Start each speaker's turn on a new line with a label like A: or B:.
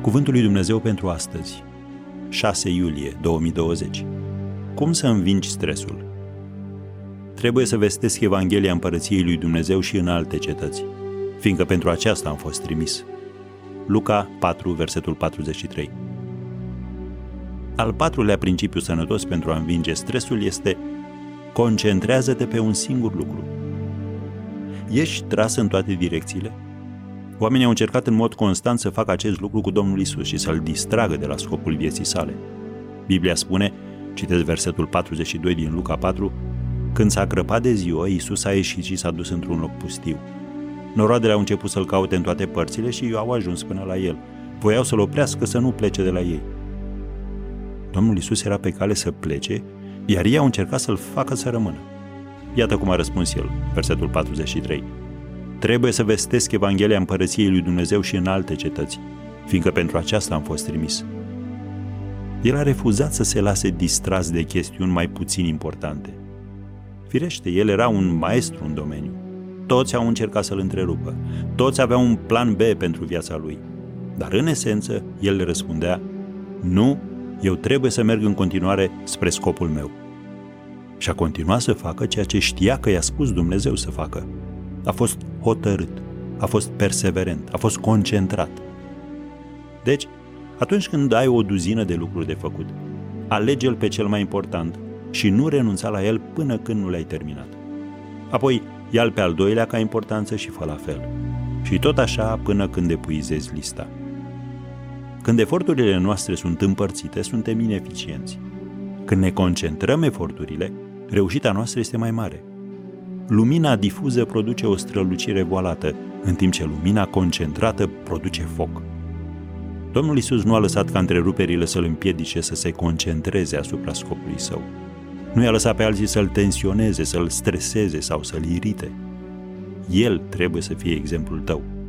A: Cuvântul lui Dumnezeu pentru astăzi, 6 iulie 2020. Cum să învingi stresul? Trebuie să vestesc Evanghelia Împărăției lui Dumnezeu și în alte cetăți, fiindcă pentru aceasta am fost trimis. Luca 4, versetul 43. Al patrulea principiu sănătos pentru a învinge stresul este: concentrează-te pe un singur lucru. Ești tras în toate direcțiile? Oamenii au încercat în mod constant să facă acest lucru cu Domnul Iisus și să-L distragă de la scopul vieții sale. Biblia spune, citesc versetul 42 din Luca 4, când s-a crăpat de ziua, Iisus a ieșit și s-a dus într-un loc pustiu. Noroadele au început să-L caute în toate părțile și au ajuns până la El. Voiau să-L oprească să nu plece de la ei. Domnul Iisus era pe cale să plece, iar ei au încercat să-L facă să rămână. Iată cum a răspuns El, versetul 43. Trebuie să vestesc Evanghelia Împărăției lui Dumnezeu și în alte cetăți, fiindcă pentru aceasta am fost trimis. El a refuzat să se lase distras de chestiuni mai puțin importante. Firește, el era un maestru în domeniu. Toți au încercat să-l întrerupă. Toți aveau un plan B pentru viața lui. Dar în esență, el le răspundea: nu, eu trebuie să merg în continuare spre scopul meu. Și a continuat să facă ceea ce știa că i-a spus Dumnezeu să facă. A fost hotărât, a fost perseverent, a fost concentrat. Deci, atunci când ai o duzină de lucruri de făcut, alege-l pe cel mai important și nu renunța la el până când nu l-ai terminat. Apoi, ia-l pe al doilea ca importanță și fă la fel. Și tot așa până când epuizezi lista. Când eforturile noastre sunt împărțite, suntem ineficienți. Când ne concentrăm eforturile, reușita noastră este mai mare. Lumina difuză produce o strălucire voalată, în timp ce lumina concentrată produce foc. Domnul Iisus nu a lăsat ca întreruperile să-L împiedice să se concentreze asupra scopului Său. Nu i-a lăsat pe alții să-L tensioneze, să-L streseze sau să-L irite. El trebuie să fie exemplul tău.